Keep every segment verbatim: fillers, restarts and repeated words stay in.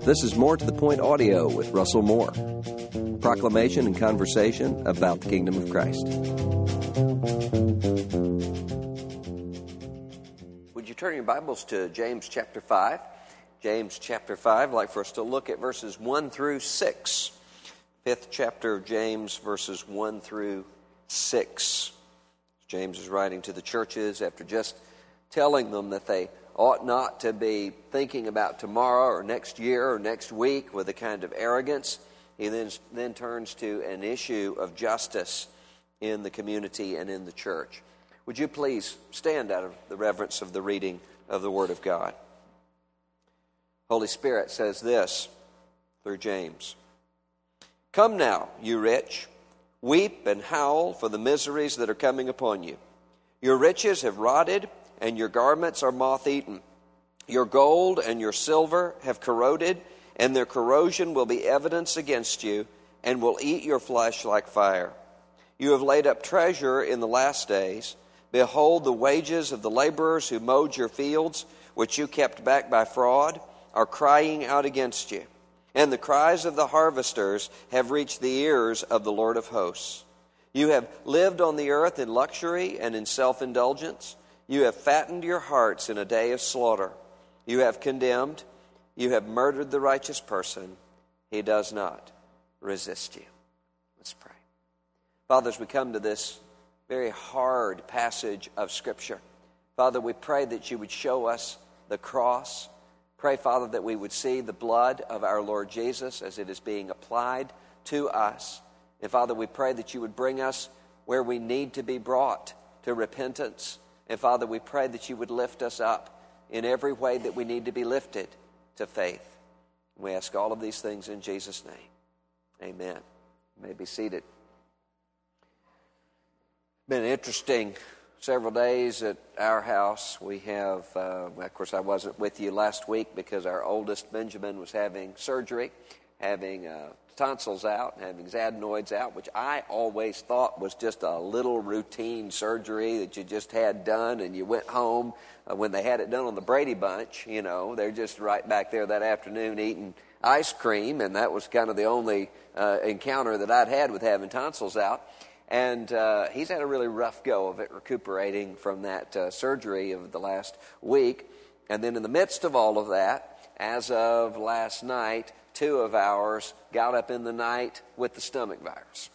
This is More to the Point Audio with Russell Moore. Proclamation and conversation about the kingdom of Christ. Would you turn your Bibles to James chapter five? James chapter five, I'd like for us to look at verses one through six. Fifth chapter of James, verses one through six. James is writing to the churches after just telling them that they ought not to be thinking about tomorrow or next year or next week with a kind of arrogance. He then, then turns to an issue of justice in the community and in the church. Would you please stand out of the reverence of the reading of the Word of God? Holy Spirit says this through James. Come now, you rich, weep and howl for the miseries that are coming upon you. Your riches have rotted, and your garments are moth-eaten. Your gold and your silver have corroded, and their corrosion will be evidence against you, and will eat your flesh like fire. You have laid up treasure in the last days. Behold, the wages of the laborers who mowed your fields, which you kept back by fraud, are crying out against you. And the cries of the harvesters have reached the ears of the Lord of hosts. You have lived on the earth in luxury and in self-indulgence. You have fattened your hearts in a day of slaughter. You have condemned. You have murdered the righteous person. He does not resist you. Let's pray. Father, as we come to this very hard passage of Scripture, Father, we pray that you would show us the cross. Pray, Father, that we would see the blood of our Lord Jesus as it is being applied to us. And Father, we pray that you would bring us where we need to be brought to repentance. And Father, we pray that you would lift us up in every way that we need to be lifted to faith. We ask all of these things in Jesus' name. Amen. You may be seated. Been interesting several days at our house. We have, uh, of course, I wasn't with you last week because our oldest Benjamin was having surgery, having uh, tonsils out, having his adenoids out, which I always thought was just a little routine surgery that you just had done and you went home. Uh, when they had it done on the Brady Bunch, you know, they're just right back there that afternoon eating ice cream, and that was kind of the only uh, encounter that I'd had with having tonsils out. And uh, he's had a really rough go of it, recuperating from that uh, surgery of the last week. And then in the midst of all of that, as of last night, two of ours got up in the night with the stomach virus.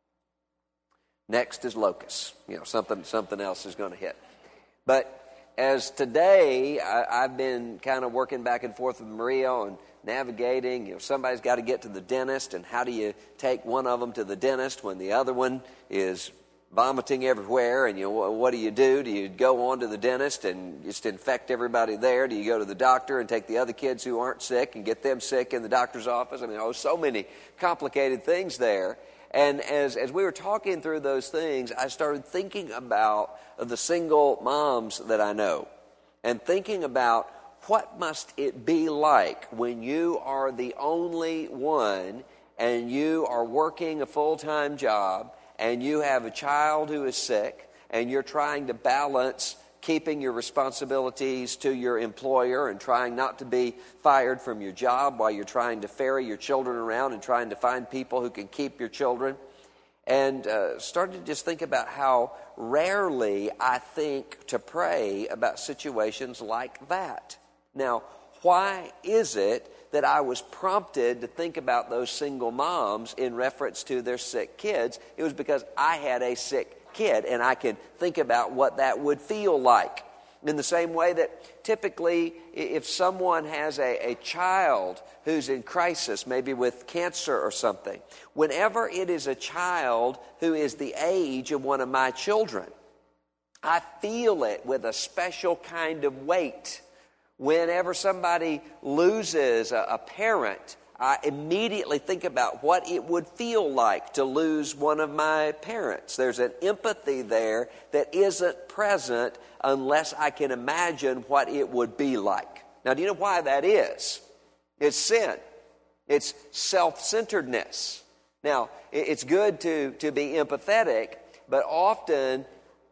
Next is locusts. You know, something something else is going to hit. But as today, I, I've been kind of working back and forth with Maria on navigating. You know, somebody's got to get to the dentist, and how do you take one of them to the dentist when the other one is vomiting everywhere? And you know, what do you do? Do you go on to the dentist and just infect everybody there? Do you go to the doctor and take the other kids who aren't sick and get them sick in the doctor's office? I mean, oh, so many complicated things there. And as as we were talking through those things, I started thinking about the single moms that I know, and thinking about what must it be like when you are the only one and you are working a full-time job and you have a child who is sick and you're trying to balance keeping your responsibilities to your employer and trying not to be fired from your job while you're trying to ferry your children around and trying to find people who can keep your children. And uh, started to just think about how rarely I think to pray about situations like that. Now, why is it that I was prompted to think about those single moms in reference to their sick kids? It was because I had a sick kid, and I could think about what that would feel like. In the same way that typically if someone has a, a child who's in crisis, maybe with cancer or something, whenever it is a child who is the age of one of my children, I feel it with a special kind of weight. Whenever somebody loses a, a parent, I immediately think about what it would feel like to lose one of my parents. There's an empathy there that isn't present unless I can imagine what it would be like. Now, do you know why that is? It's sin. It's self-centeredness. Now, it's good to, to be empathetic, but often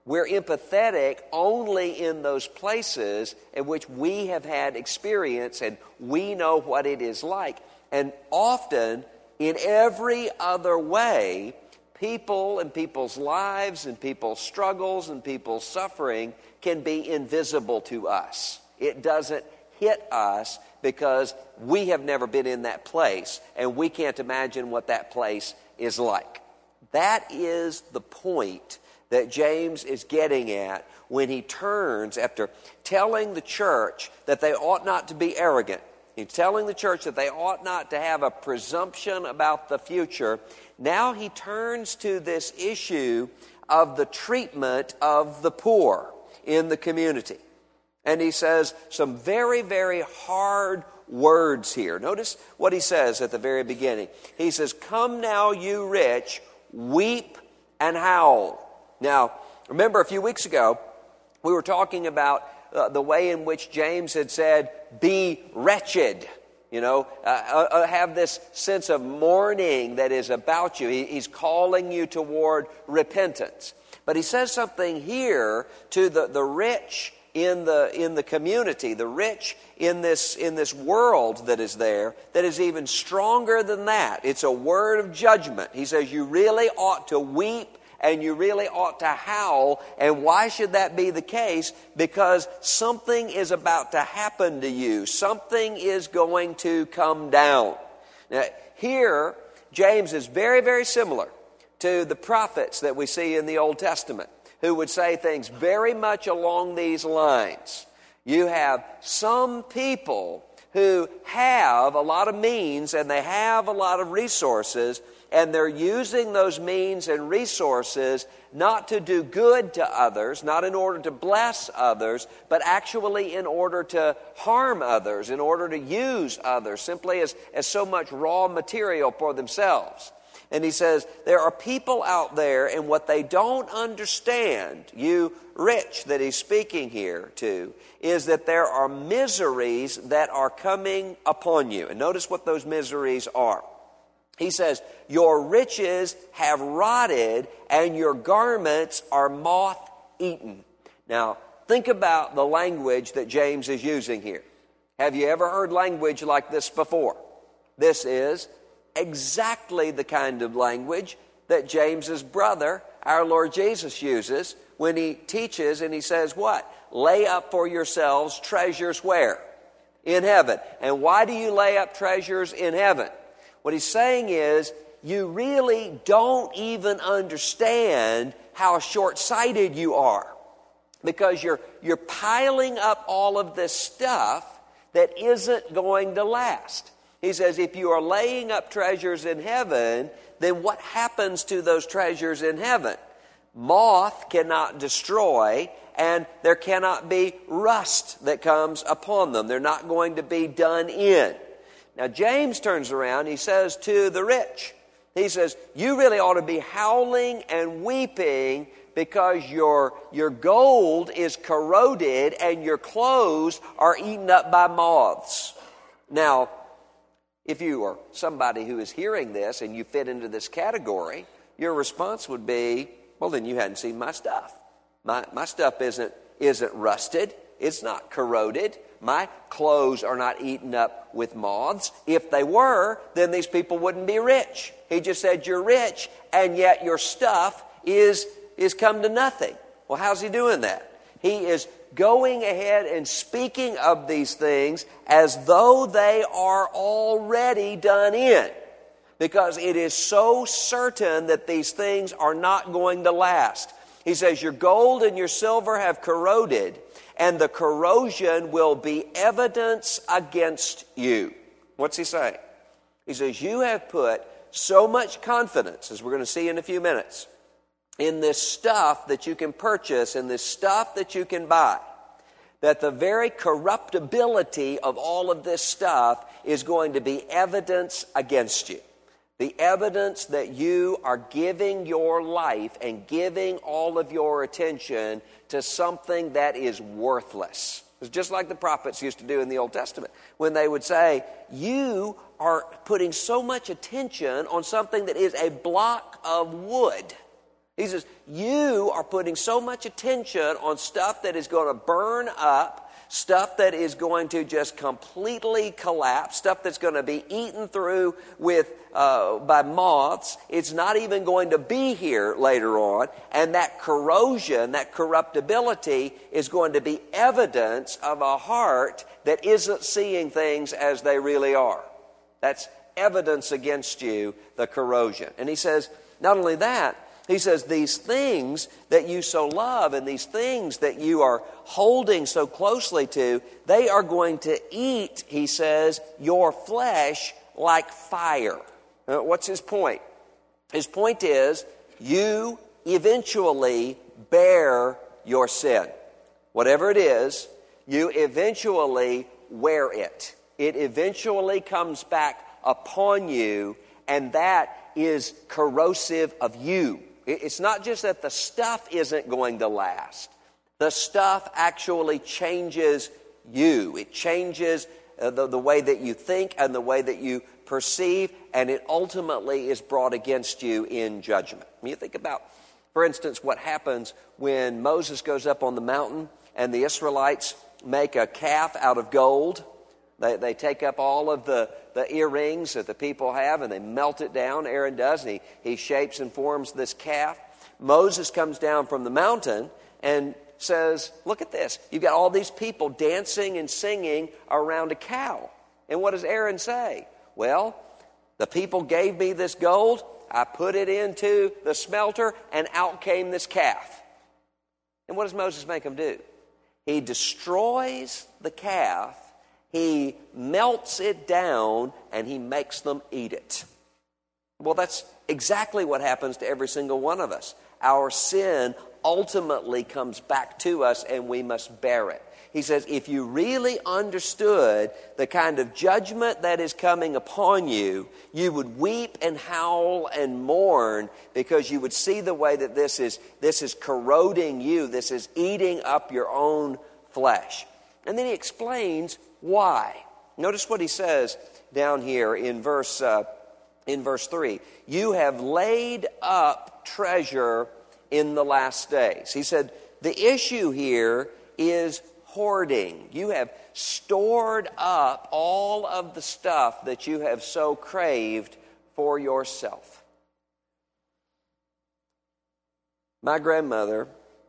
We're empathetic only in those places in which we have had experience and we know what it is like. And often, in every other way, people and people's lives and people's struggles and people's suffering can be invisible to us. It doesn't hit us because we have never been in that place and we can't imagine what that place is like. That is the point that James is getting at when he turns, after telling the church that they ought not to be arrogant. He's telling the church that they ought not to have a presumption about the future. Now he turns to this issue of the treatment of the poor in the community. And he says some very, very hard words here. Notice what he says at the very beginning. He says, "Come now, you rich, weep and howl." Now, remember a few weeks ago, we were talking about uh, the way in which James had said, be wretched. You know, uh, uh, have this sense of mourning that is about you. He, he's calling you toward repentance. But he says something here to the, the rich in the in the community, the rich in this in this world that is there, that is even stronger than that. It's a word of judgment. He says you really ought to weep and you really ought to howl. And why should that be the case? Because something is about to happen to you. Something is going to come down. Now, here, James is very, very similar to the prophets that we see in the Old Testament, who would say things very much along these lines. You have some people who have a lot of means and they have a lot of resources, and they're using those means and resources not to do good to others, not in order to bless others, but actually in order to harm others, in order to use others, simply as, as so much raw material for themselves. And he says, there are people out there, and what they don't understand, you rich that he's speaking here to, is that there are miseries that are coming upon you. And notice what those miseries are. He says, your riches have rotted, and your garments are moth-eaten. Now, think about the language that James is using here. Have you ever heard language like this before? This is exactly the kind of language that James's brother, our Lord Jesus, uses when he teaches, and he says what? Lay up for yourselves treasures where? In heaven. And why do you lay up treasures in heaven? What he's saying is, you really don't even understand how short-sighted you are, because you're you're piling up all of this stuff that isn't going to last. He says, if you are laying up treasures in heaven, then what happens to those treasures in heaven? Moth cannot destroy, and there cannot be rust that comes upon them. They're not going to be done in. Now, James turns around, he says to the rich, he says, you really ought to be howling and weeping because your, your gold is corroded and your clothes are eaten up by moths. Now, if you are somebody who is hearing this and you fit into this category, your response would be, well, then you hadn't seen my stuff. My, my stuff isn't, isn't rusted. It's not corroded. My clothes are not eaten up with moths. If they were, then these people wouldn't be rich. He just said you're rich, and yet your stuff is, is come to nothing. Well, how's he doing that? He is going ahead and speaking of these things as though they are already done in, because it is so certain that these things are not going to last. He says, your gold and your silver have corroded, and the corrosion will be evidence against you. What's he saying? He says, you have put so much confidence, as we're going to see in a few minutes, in this stuff that you can purchase, in this stuff that you can buy, that the very corruptibility of all of this stuff is going to be evidence against you. The evidence that you are giving your life and giving all of your attention to something that is worthless. It's just like the prophets used to do in the Old Testament, when they would say, you are putting so much attention on something that is a block of wood. He says, you are putting so much attention on stuff that is going to burn up, stuff that is going to just completely collapse, stuff that's going to be eaten through with uh, by moths. It's not even going to be here later on. And that corrosion, that corruptibility is going to be evidence of a heart that isn't seeing things as they really are. That's evidence against you, the corrosion. And he says, not only that, he says, these things that you so love and these things that you are holding so closely to, they are going to eat, he says, your flesh like fire. Uh, what's his point? His point is, you eventually bear your sin. Whatever it is, you eventually wear it. It eventually comes back upon you, and that is corrosive of you. It's not just that the stuff isn't going to last. The stuff actually changes you. It changes uh, the, the way that you think and the way that you perceive, and it ultimately is brought against you in judgment. When you think about, for instance, what happens when Moses goes up on the mountain and the Israelites make a calf out of gold. They, they take up all of the, the earrings that the people have and they melt it down. Aaron does, and he, he shapes and forms this calf. Moses comes down from the mountain and says, look at this. You've got all these people dancing and singing around a cow. And what does Aaron say? Well, the people gave me this gold. I put it into the smelter, and out came this calf. And what does Moses make them do? He destroys the calf. He melts it down, and he makes them eat it. Well, that's exactly what happens to every single one of us. Our sin ultimately comes back to us, and we must bear it. He says, if you really understood the kind of judgment that is coming upon you, you would weep and howl and mourn because you would see the way that this is, this is corroding you. This is eating up your own flesh. And then he explains why. Notice what he says down here in verse uh, in verse three. You have laid up treasure in the last days. He said the issue here is hoarding. You have stored up all of the stuff that you have so craved for yourself. My grandmother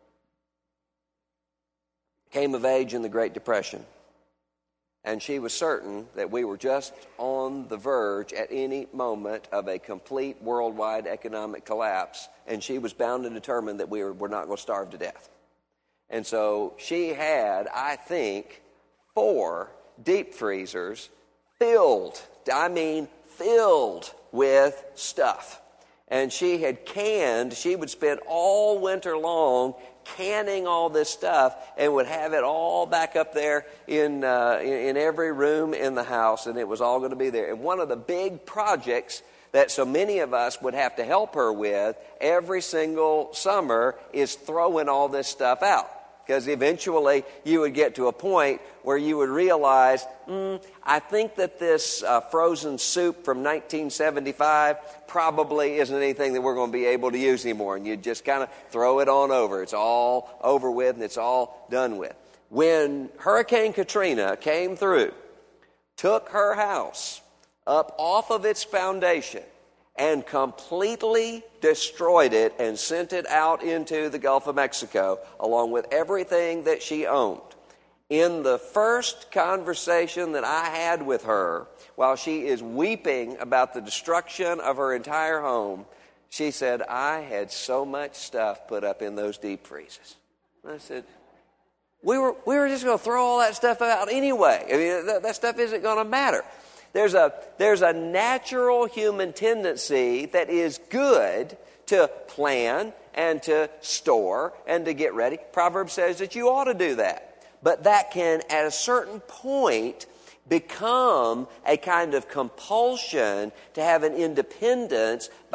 came of age in the Great Depression. And she was certain that we were just on the verge at any moment of a complete worldwide economic collapse. And she was bound and determined that we were, were not going to starve to death. And so she had, I think, four deep freezers filled, I mean filled with stuff. And she had canned, she would spend all winter long canning all this stuff and would have it all back up there in, uh, in in every room in the house, and it was all going to be there. And one of the big projects that so many of us would have to help her with every single summer is throwing all this stuff out. Because eventually you would get to a point where you would realize, mm, I think that this uh, frozen soup from nineteen seventy-five probably isn't anything that we're going to be able to use anymore. And you just kind of throw it on over. It's all over with and it's all done with. When Hurricane Katrina came through, took her house up off of its foundation, and completely destroyed it and sent it out into the Gulf of Mexico, along with everything that she owned. In the first conversation that I had with her, while she is weeping about the destruction of her entire home, she said, I had so much stuff put up in those deep freezes. And I said, we were, we were just going to throw all that stuff out anyway. I mean, that, that stuff isn't going to matter. There's a, there's a natural human tendency that is good to plan and to store and to get ready. Proverbs says that you ought to do that. But that can, at a certain point, become a kind of compulsion to have an independence by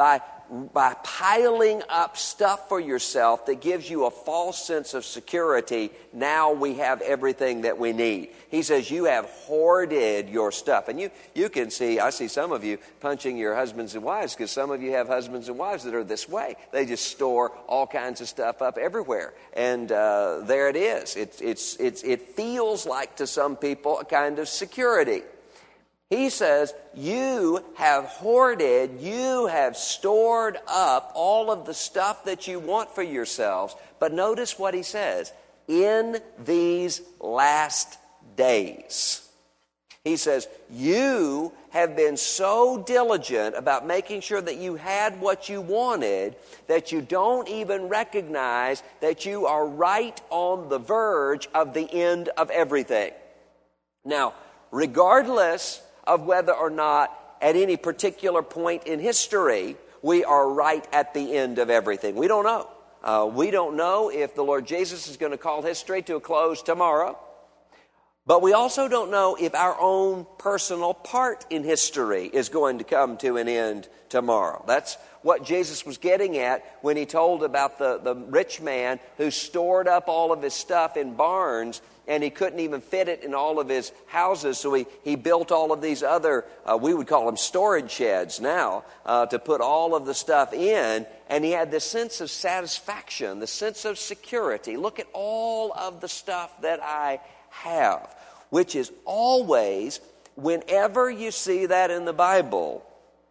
by piling up stuff for yourself that gives you a false sense of security, now we have everything that we need. He says you have hoarded your stuff. And you, you can see, I see some of you punching your husbands and wives because some of you have husbands and wives that are this way. They just store all kinds of stuff up everywhere. And uh, there it is. It, it's, it's, it feels like to some people a kind of security. He says, you have hoarded, you have stored up all of the stuff that you want for yourselves. But notice what he says, in these last days. He says, you have been so diligent about making sure that you had what you wanted that you don't even recognize that you are right on the verge of the end of everything. Now, regardless of whether or not at any particular point in history we are right at the end of everything. We don't know. Uh, we don't know if the Lord Jesus is going to call history to a close tomorrow. But we also don't know if our own personal part in history is going to come to an end tomorrow. That's what Jesus was getting at when he told about the, the rich man who stored up all of his stuff in barns and he couldn't even fit it in all of his houses, so he, he built all of these other, uh, we would call them storage sheds now, uh, to put all of the stuff in, and he had this sense of satisfaction, the sense of security. Look at all of the stuff that I have, which is always, whenever you see that in the Bible,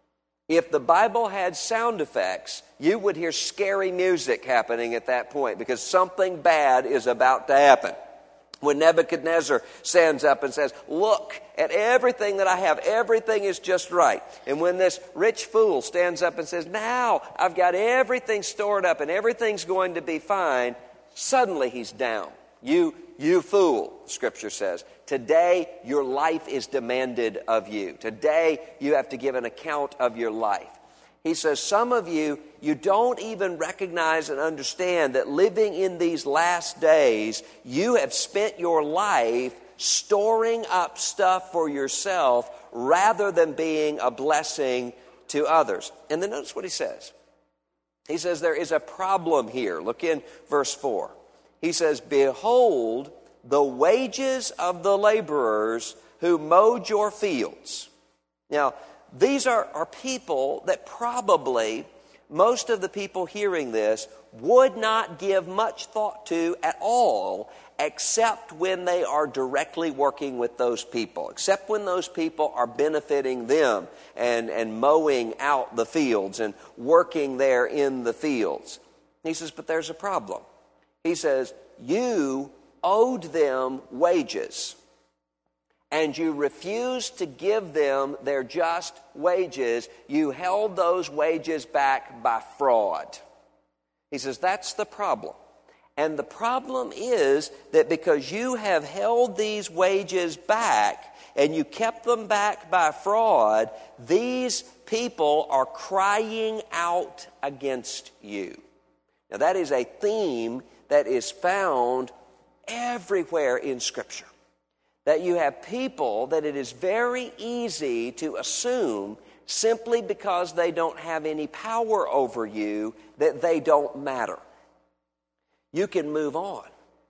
if the Bible had sound effects, you would hear scary music happening at that point because something bad is about to happen. When Nebuchadnezzar stands up and says, look at everything that I have, everything is just right. And when this rich fool stands up and says, now I've got everything stored up and everything's going to be fine, suddenly he's down. You, you fool, Scripture says. Today your life is demanded of you. Today you have to give an account of your life. He says, some of you, you don't even recognize and understand that living in these last days, you have spent your life storing up stuff for yourself rather than being a blessing to others. And then notice what he says. He says there is a problem here. Look in verse four. He says, behold, the wages of the laborers who mowed your fields. Now, these are, are people that probably, most of the people hearing this, would not give much thought to at all, except when they are directly working with those people, except when those people are benefiting them and, and mowing out the fields and working there in the fields. He says, but there's a problem. He says, you owed them wages, and you refused to give them their just wages. You held those wages back by fraud. He says, that's the problem. And the problem is that because you have held these wages back and you kept them back by fraud, these people are crying out against you. Now, that is a theme that is found everywhere in Scripture. That you have people that it is very easy to assume simply because they don't have any power over you that they don't matter. You can move on.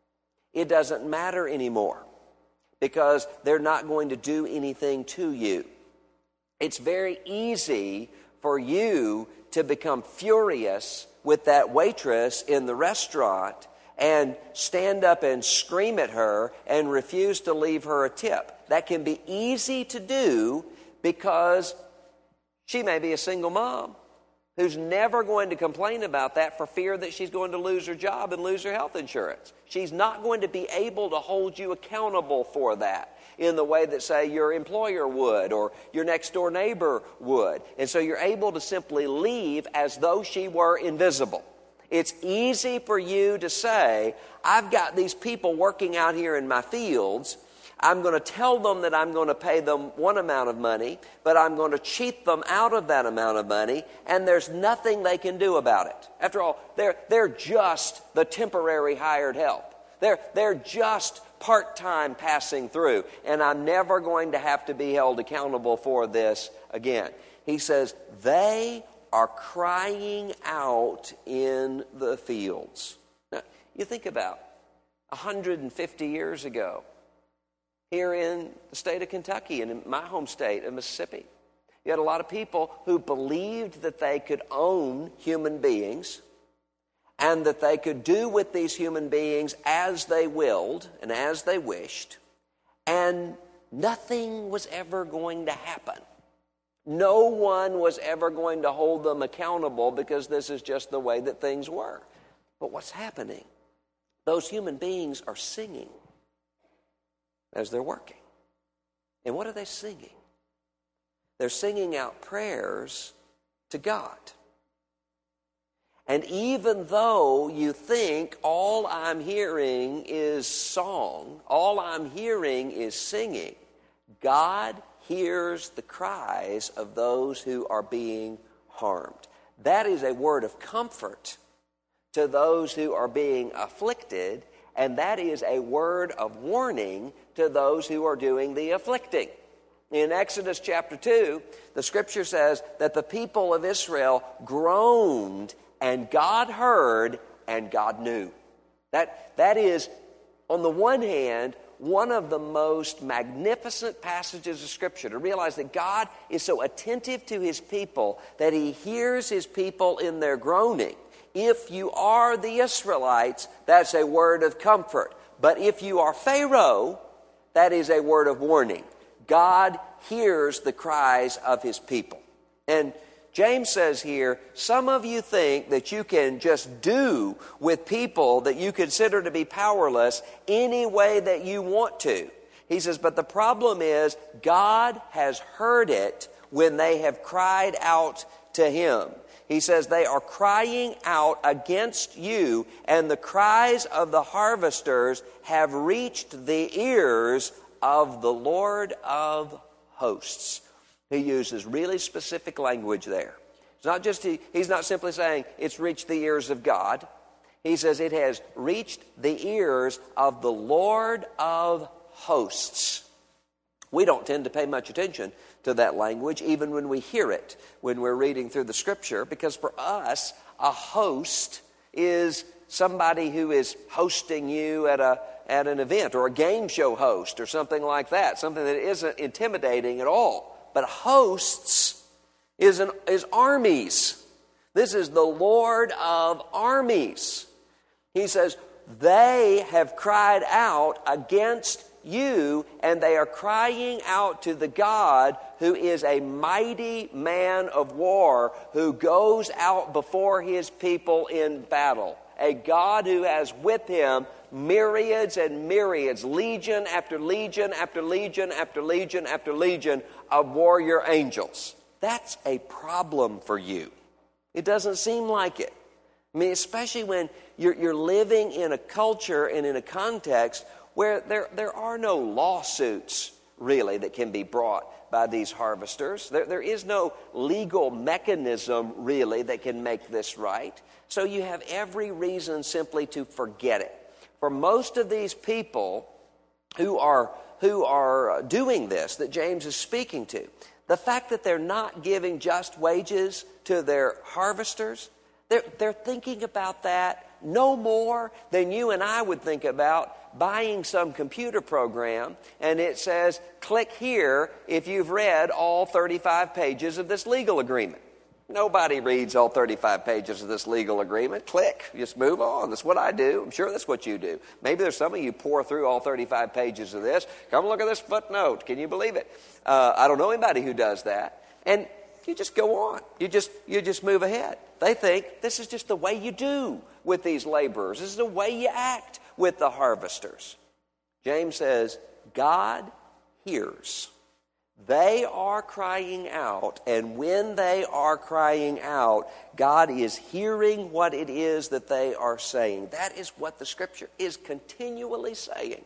It doesn't matter anymore because they're not going to do anything to you. It's very easy for you to become furious with that waitress in the restaurant and stand up and scream at her and refuse to leave her a tip. That can be easy to do because she may be a single mom who's never going to complain about that for fear that she's going to lose her job and lose her health insurance. She's not going to be able to hold you accountable for that in the way that, say, your employer would or your next-door neighbor would. And so you're able to simply leave as though she were invisible. It's easy for you to say, I've got these people working out here in my fields. I'm going to tell them that I'm going to pay them one amount of money, but I'm going to cheat them out of that amount of money, and there's nothing they can do about it. After all, they're, they're just the temporary hired help. They're, they're just part-time passing through, and I'm never going to have to be held accountable for this again. He says, they are crying out in the fields. Now, you think about one hundred fifty years ago, here in the state of Kentucky and in my home state of Mississippi, you had a lot of people who believed that they could own human beings and that they could do with these human beings as they willed and as they wished, and nothing was ever going to happen. No one was ever going to hold them accountable because this is just the way that things were. But what's happening? Those human beings are singing as they're working. And what are they singing? They're singing out prayers to God. And even though you think all I'm hearing is song, all I'm hearing is singing, God hears the cries of those who are being harmed. That is a word of comfort to those who are being afflicted, and that is a word of warning to those who are doing the afflicting. In Exodus chapter two, the scripture says that the people of Israel groaned, and God heard, and God knew. That, that is, on the one hand, one of the most magnificent passages of Scripture, to realize that God is so attentive to His people that He hears His people in their groaning. If you are the Israelites, that's a word of comfort. But if you are Pharaoh, that is a word of warning. God hears the cries of His people. And James says here, some of you think that you can just do with people that you consider to be powerless any way that you want to. He says, but the problem is God has heard it when they have cried out to Him. He says they are crying out against you, and the cries of the harvesters have reached the ears of the Lord of hosts. He uses really specific language there. It's not just he, he's not simply saying it's reached the ears of God. He says it has reached the ears of the Lord of hosts. We don't tend to pay much attention to that language, even when we hear it, when we're reading through the Scripture, because for us, a host is somebody who is hosting you at a at an event, or a game show host, or something like that, something that isn't intimidating at all. But hosts is, an, is armies. This is the Lord of armies. He says, they have cried out against you, and they are crying out to the God who is a mighty man of war, who goes out before His people in battle. A God who has with Him myriads and myriads, legion after legion after legion after legion after legion of warrior angels. That's a problem for you. It doesn't seem like it. I mean, especially when you're, you're living in a culture and in a context where there, there are no lawsuits, really, that can be brought by these harvesters. There, there is no legal mechanism, really, that can make this right. So you have every reason simply to forget it. For most of these people who are, who are doing this, that James is speaking to, the fact that they're not giving just wages to their harvesters, they're, they're thinking about that no more than you and I would think about buying some computer program and it says, click here if you've read all thirty-five pages of this legal agreement. Nobody reads all thirty-five pages of this legal agreement. Click. Just move on. That's what I do. I'm sure that's what you do. Maybe there's some of you pour through all thirty-five pages of this. Come look at this footnote. Can you believe it? Uh, I don't know anybody who does that. And you just go on. You just you just move ahead. They think this is just the way you do with these laborers. This is the way you act with the harvesters. James says, God hears. They are crying out, and when they are crying out, God is hearing what it is that they are saying. That is what the Scripture is continually saying.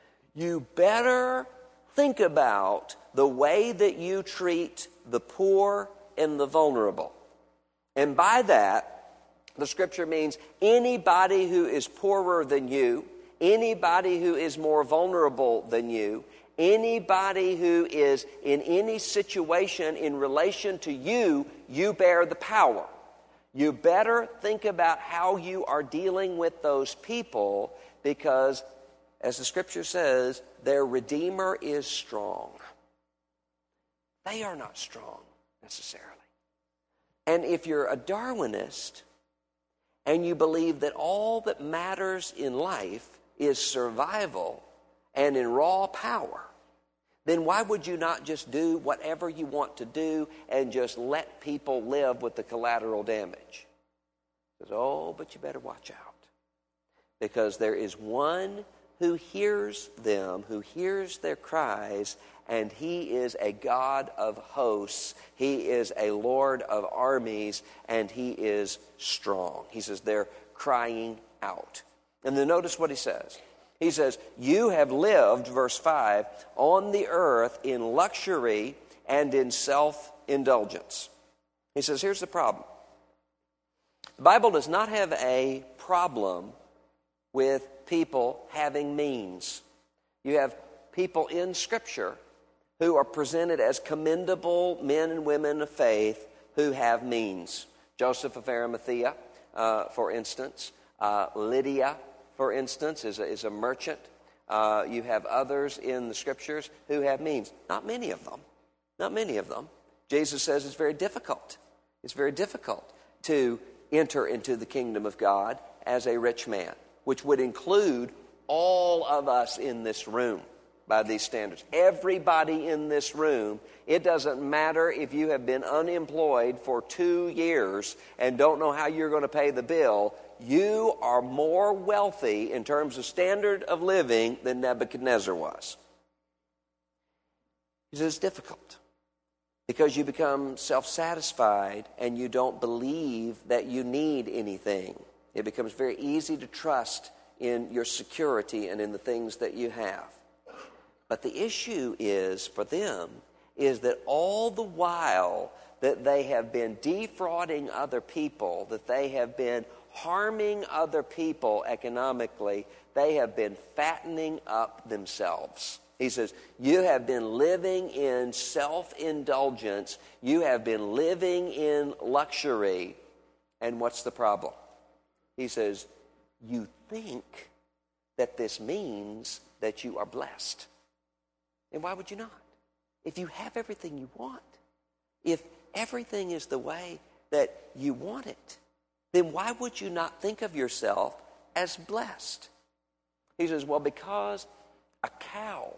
You better think about the way that you treat the poor and the vulnerable. And by that, the Scripture means anybody who is poorer than you, anybody who is more vulnerable than you, Anybody who is in any situation in relation to you, you bear the power. You better think about how you are dealing with those people because, as the Scripture says, their Redeemer is strong. They are not strong, necessarily. And if you're a Darwinist and you believe that all that matters in life is survival and in raw power, then why would you not just do whatever you want to do and just let people live with the collateral damage? He says, oh, but you better watch out. Because there is one who hears them, who hears their cries, and he is a God of hosts. He is a Lord of armies, and he is strong. He says they're crying out. And then notice what he says. He says, you have lived, verse five, on the earth in luxury and in self-indulgence. He says, here's the problem. The Bible does not have a problem with people having means. You have people in Scripture who are presented as commendable men and women of faith who have means. Joseph of Arimathea, uh, for instance. Uh, Lydia, for instance, is a, is a merchant. Uh, you have others in the Scriptures who have means. Not many of them. Not many of them. Jesus says it's very difficult. It's very difficult to enter into the kingdom of God as a rich man, which would include all of us in this room by these standards. Everybody in this room. It doesn't matter if you have been unemployed for two years and don't know how you're going to pay the bill. You are more wealthy in terms of standard of living than Nebuchadnezzar was. He says it's difficult because you become self-satisfied and you don't believe that you need anything. It becomes very easy to trust in your security and in the things that you have. But the issue is, for them, is that all the while that they have been defrauding other people, that they have been harming other people economically, they have been fattening up themselves. He says, you have been living in self-indulgence. You have been living in luxury. And what's the problem? He says, you think that this means that you are blessed. And why would you not? If you have everything you want, if everything is the way that you want it, then why would you not think of yourself as blessed? He says, well, because a cow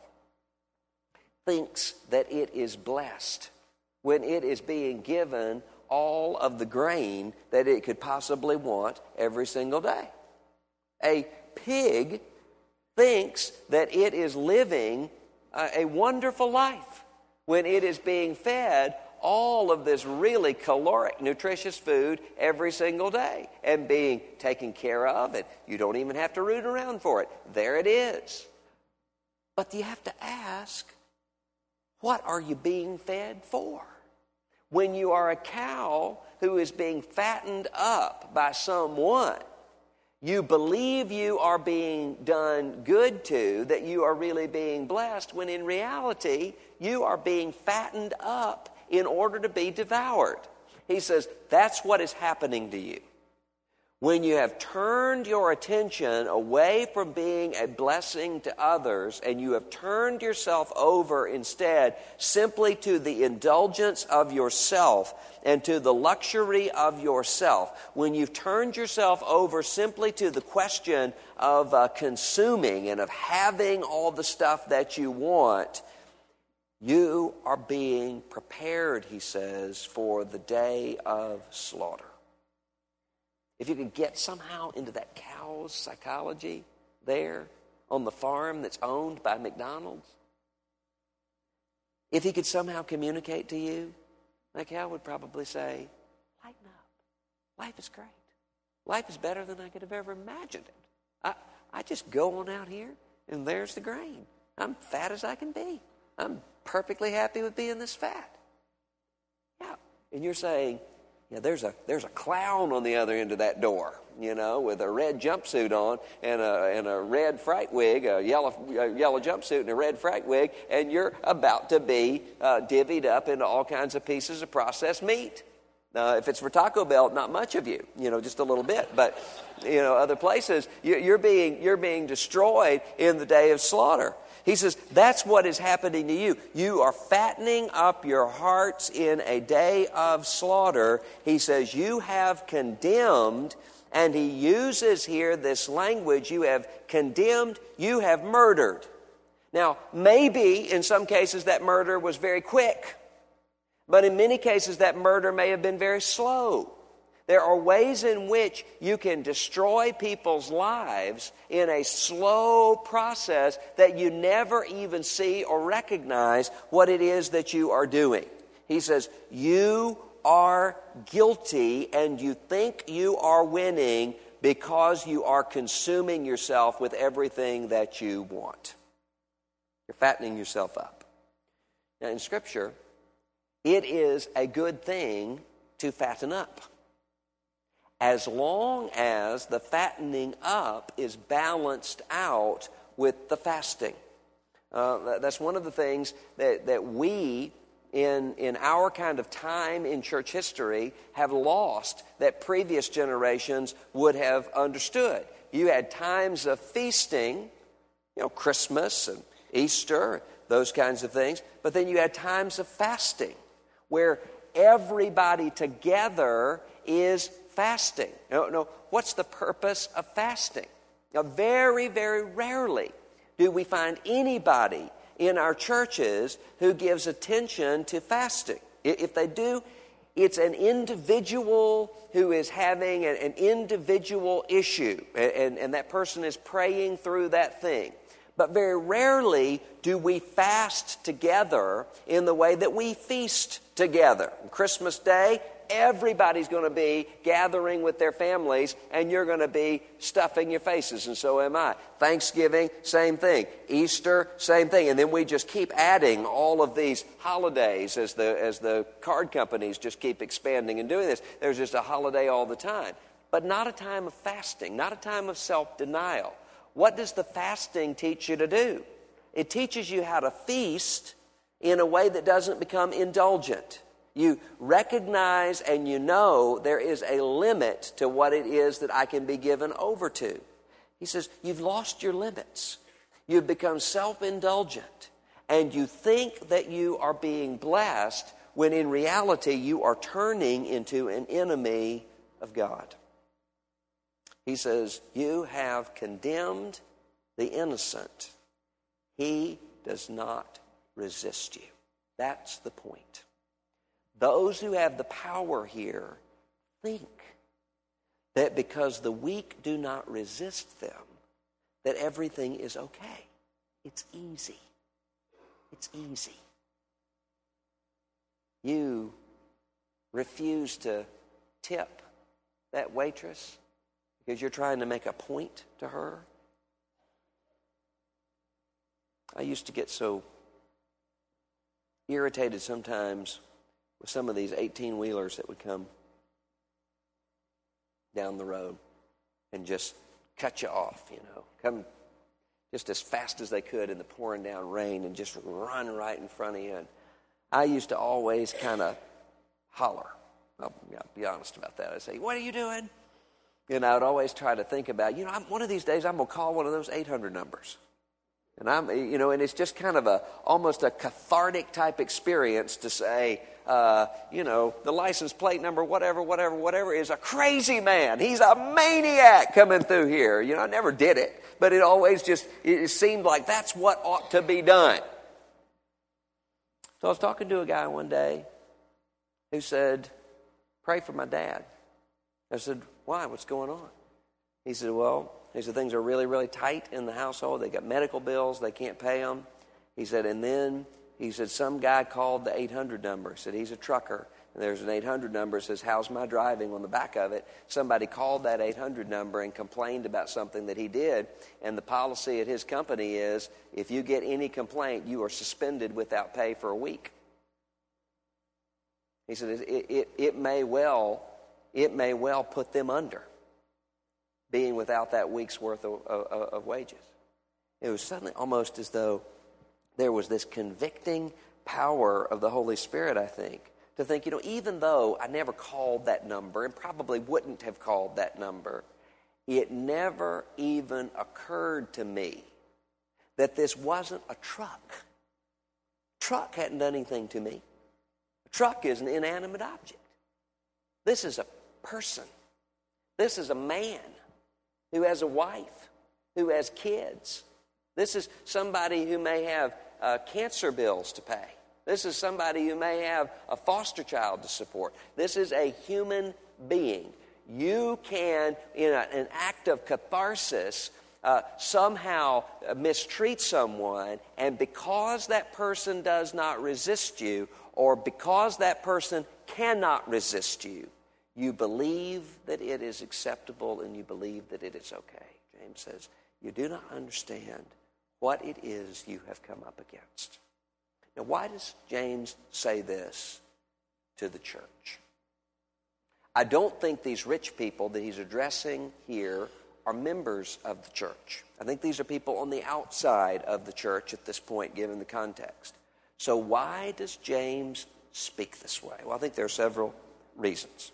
thinks that it is blessed when it is being given all of the grain that it could possibly want every single day. A pig thinks that it is living a, a wonderful life when it is being fed all of this really caloric, nutritious food every single day and being taken care of. And you don't even have to root around for it. There it is. But you have to ask, what are you being fed for? When you are a cow who is being fattened up by someone, you believe you are being done good to, that you are really being blessed, when in reality, you are being fattened up in order to be devoured. He says, that's what is happening to you. When you have turned your attention away from being a blessing to others and you have turned yourself over instead simply to the indulgence of yourself and to the luxury of yourself, when you've turned yourself over simply to the question of uh, consuming and of having all the stuff that you want, you are being prepared, he says, for the day of slaughter. If you could get somehow into that cow's psychology there on the farm that's owned by McDonald's, if he could somehow communicate to you, that cow would probably say, lighten up. Life is great. Life is better than I could have ever imagined it. I, I just go on out here and there's the grain. I'm fat as I can be. I'm perfectly happy with being this fat. Yeah. And you're saying, yeah, there's a there's a clown on the other end of that door. you know, with a red jumpsuit on and a, and a red frack wig, a yellow, a yellow jumpsuit and a red frack wig, and you're about to be uh, divvied up into all kinds of pieces of processed meat. Uh, if it's for Taco Bell, not much of you, you know, just a little bit. But, you know, other places, you, you're being you're being destroyed in the day of slaughter. He says, that's what is happening to you. You are fattening up your hearts in a day of slaughter. He says, you have condemned, and he uses here this language, you have condemned, you have murdered. Now, maybe in some cases that murder was very quick. But in many cases, that murder may have been very slow. There are ways in which you can destroy people's lives in a slow process that you never even see or recognize what it is that you are doing. He says, you are guilty and you think you are winning because you are consuming yourself with everything that you want. You're fattening yourself up. Now, in Scripture, it is a good thing to fatten up, as long as the fattening up is balanced out with the fasting. Uh, that's one of the things that, that we, in, in our kind of time in church history, have lost that previous generations would have understood. You had times of feasting, you know, Christmas and Easter, those kinds of things, but then you had times of fasting, where everybody together is fasting. No, no. What's the purpose of fasting? Now, very, very rarely do we find anybody in our churches who gives attention to fasting. If they do, it's an individual who is having an, an individual issue, and, and, and that person is praying through that thing. But very rarely do we fast together in the way that we feast together. On Christmas Day, everybody's going to be gathering with their families, and you're going to be stuffing your faces, and so am I. Thanksgiving, same thing. Easter, same thing. And then we just keep adding all of these holidays as the, as the card companies just keep expanding and doing this. There's just a holiday all the time. But not a time of fasting, not a time of self-denial. What does the fasting teach you to do? It teaches you how to feast in a way that doesn't become indulgent. You recognize and you know there is a limit to what it is that I can be given over to. He says, you've lost your limits. You've become self-indulgent. And you think that you are being blessed when in reality you are turning into an enemy of God. He says, you have condemned the innocent. He does not resist you. That's the point. Those who have the power here think that because the weak do not resist them, that everything is okay. It's easy. It's easy. You refuse to tip that waitress because you're trying to make a point to her. I used to get so irritated sometimes with some of these eighteen-wheelers that would come down the road and just cut you off, you know, come just as fast as they could in the pouring down rain and just run right in front of you. And I used to always kind of holler. I'll, I'll be honest about that. I'd say, what are you doing? And I would always try to think about, you know, I'm, one of these days I'm going to call one of those eight hundred numbers. And I'm, you know, and it's just kind of a, almost a cathartic type experience to say, uh, you know, the license plate number, whatever, whatever, whatever, is a crazy man. He's a maniac coming through here. You know, I never did it, but it always just, it seemed like that's what ought to be done. So I was talking to a guy one day who said, pray for my dad. I said, why? What's going on? He said, well, he said, things are really, really tight in the household. They got medical bills. They can't pay them. He said, and then, he said, some guy called the eight hundred number. He said, he's a trucker. And there's an eight hundred number that says, how's my driving on the back of it. Somebody called that eight hundred number and complained about something that he did. And the policy at his company is, if you get any complaint, you are suspended without pay for a week. He said, it, it, it may well, it may well put them under. being without that week's worth of, of, of wages. It was suddenly almost as though there was this convicting power of the Holy Spirit, I think, to think, you know, even though I never called that number and probably wouldn't have called that number, it never even occurred to me that this wasn't a truck. Truck hadn't done anything to me. A truck is an inanimate object. This is a person. This is a man who has a wife, who has kids. This is somebody who may have uh, cancer bills to pay. This is somebody who may have a foster child to support. This is a human being. You can, in a, an act of catharsis, uh, somehow mistreat someone, and because that person does not resist you, or because that person cannot resist you, you believe that it is acceptable and you believe that it is okay. James says, you do not understand what it is you have come up against. Now, why does James say this to the church? I don't think these rich people that he's addressing here are members of the church. I think these are people on the outside of the church at this point, given the context. So why does James speak this way? Well, I think there are several reasons.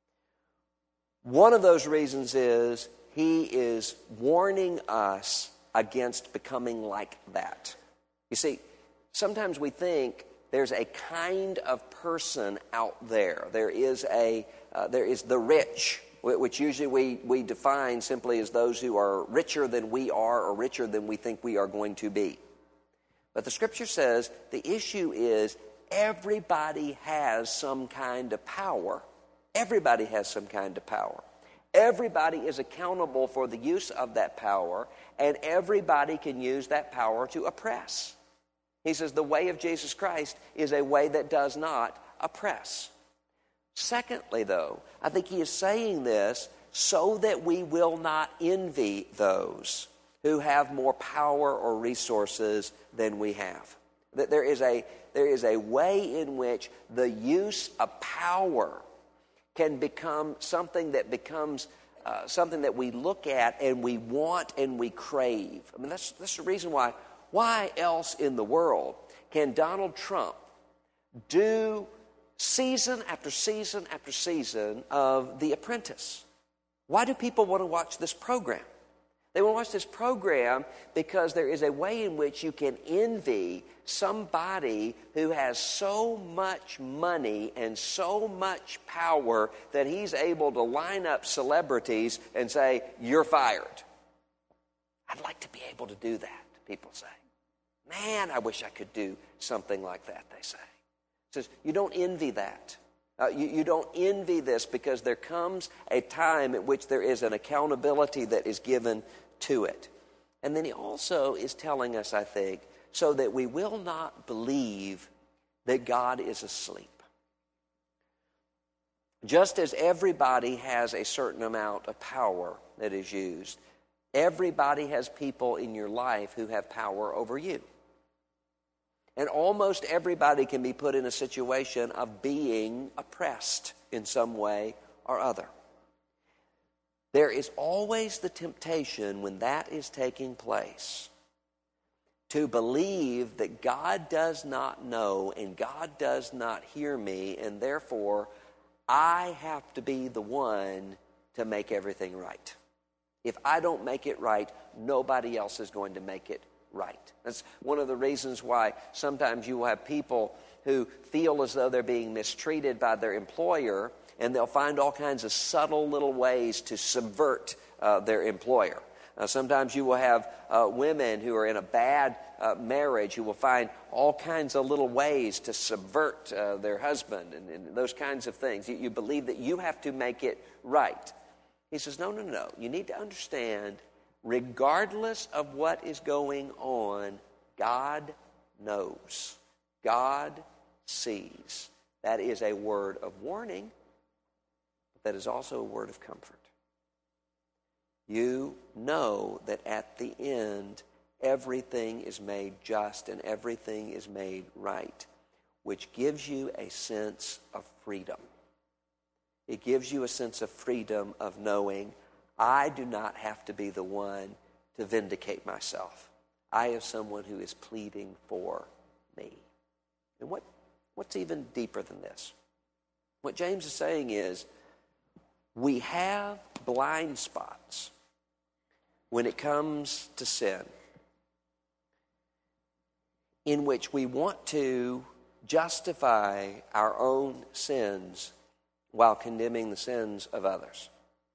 One of those reasons is he is warning us against becoming like that. You see, sometimes we think there's a kind of person out there. There is a uh, there is the rich, which usually we, we define simply as those who are richer than we are or richer than we think we are going to be. But the Scripture says the issue is everybody has some kind of power. Everybody has some kind of power. Everybody is accountable for the use of that power, and everybody can use that power to oppress. He says the way of Jesus Christ is a way that does not oppress. Secondly, though, I think he is saying this so that we will not envy those who have more power or resources than we have. That there is a, there is a way in which the use of power can become something that becomes uh, something that we look at and we want and we crave. I mean, that's, that's the reason why. Why else in the world can Donald Trump do season after season after season of The Apprentice? Why do people want to watch this program? They want to watch this program because there is a way in which you can envy somebody who has so much money and so much power that he's able to line up celebrities and say, you're fired. I'd like to be able to do that, people say. Man, I wish I could do something like that, they say. It says, you don't envy that. Uh, you, you don't envy this because there comes a time at which there is an accountability that is given to it. And then he also is telling us, I think, so that we will not believe that God is asleep. Just as everybody has a certain amount of power that is used, everybody has people in your life who have power over you. And almost everybody can be put in a situation of being oppressed in some way or other. There is always the temptation when that is taking place to believe that God does not know and God does not hear me, and therefore I have to be the one to make everything right. If I don't make it right, nobody else is going to make it right. That's one of the reasons why sometimes you will have people who feel as though they're being mistreated by their employer, and they'll find all kinds of subtle little ways to subvert uh, their employer. Uh, sometimes you will have uh, women who are in a bad uh, marriage who will find all kinds of little ways to subvert uh, their husband and, and those kinds of things. You, you believe that you have to make it right. He says, no, no, no. You need to understand, regardless of what is going on, God knows. God sees. That is a word of warning, but that is also a word of comfort. You know that at the end, everything is made just and everything is made right, which gives you a sense of freedom. It gives you a sense of freedom of knowing, I do not have to be the one to vindicate myself. I have someone who is pleading for me. And what, what's even deeper than this? What James is saying is, we have blind spots when it comes to sin, in which we want to justify our own sins while condemning the sins of others.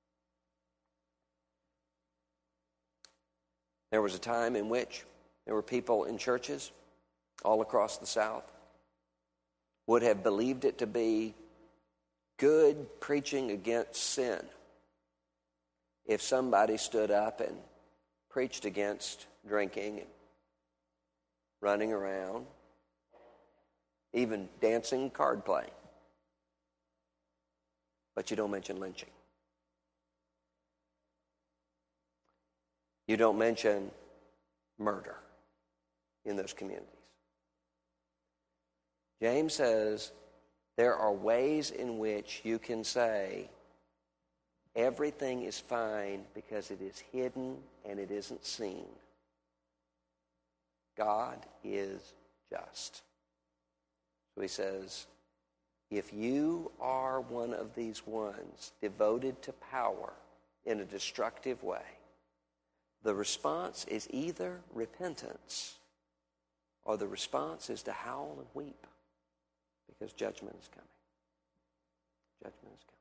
There was a time in which there were people in churches all across the South would have believed it to be good preaching against sin if somebody stood up and preached against drinking and running around, even dancing, card playing. But you don't mention lynching. You don't mention murder in those communities. James says there are ways in which you can say everything is fine because it is hidden and it isn't seen. God is just. So he says, if you are one of these ones devoted to power in a destructive way, the response is either repentance or the response is to howl and weep because judgment is coming. Judgment is coming.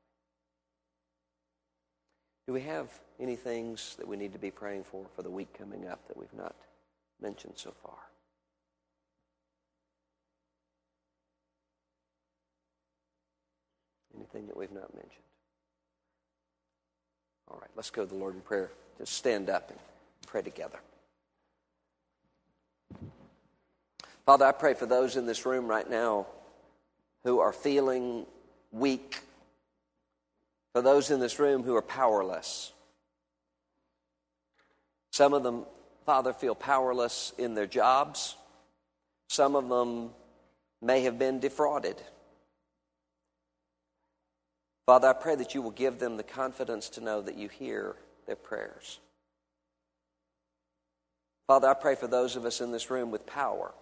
Do we have any things that we need to be praying for for the week coming up that we've not mentioned so far? Anything that we've not mentioned? All right, let's go to the Lord in prayer. Just stand up and pray together. Father, I pray for those in this room right now who are feeling weak, for those in this room who are powerless. Some of them, Father, feel powerless in their jobs. Some of them may have been defrauded. Father, I pray that you will give them the confidence to know that you hear their prayers. Father, I pray for those of us in this room with power.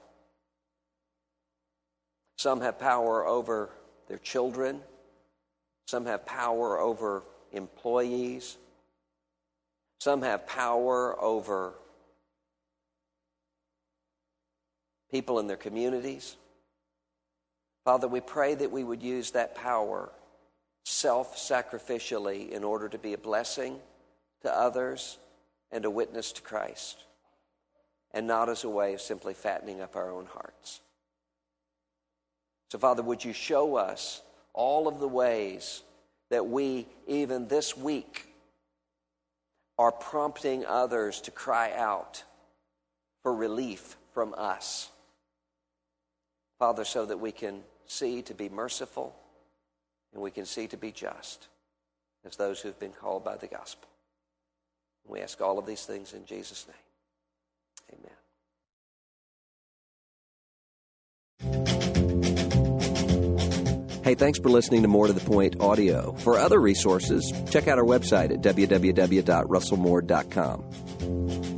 Some have power over their children. Some have power over employees. Some have power over people in their communities. Father, we pray that we would use that power self-sacrificially in order to be a blessing to others and a witness to Christ, and not as a way of simply fattening up our own hearts. So, Father, would you show us all of the ways that we, even this week, are prompting others to cry out for relief from us. Father, so that we can see to be merciful and we can see to be just as those who've been called by the gospel. We ask all of these things in Jesus' name. Amen. Hey, thanks for listening to More to the Point audio. For other resources, check out our website at w w w dot russell moore dot com.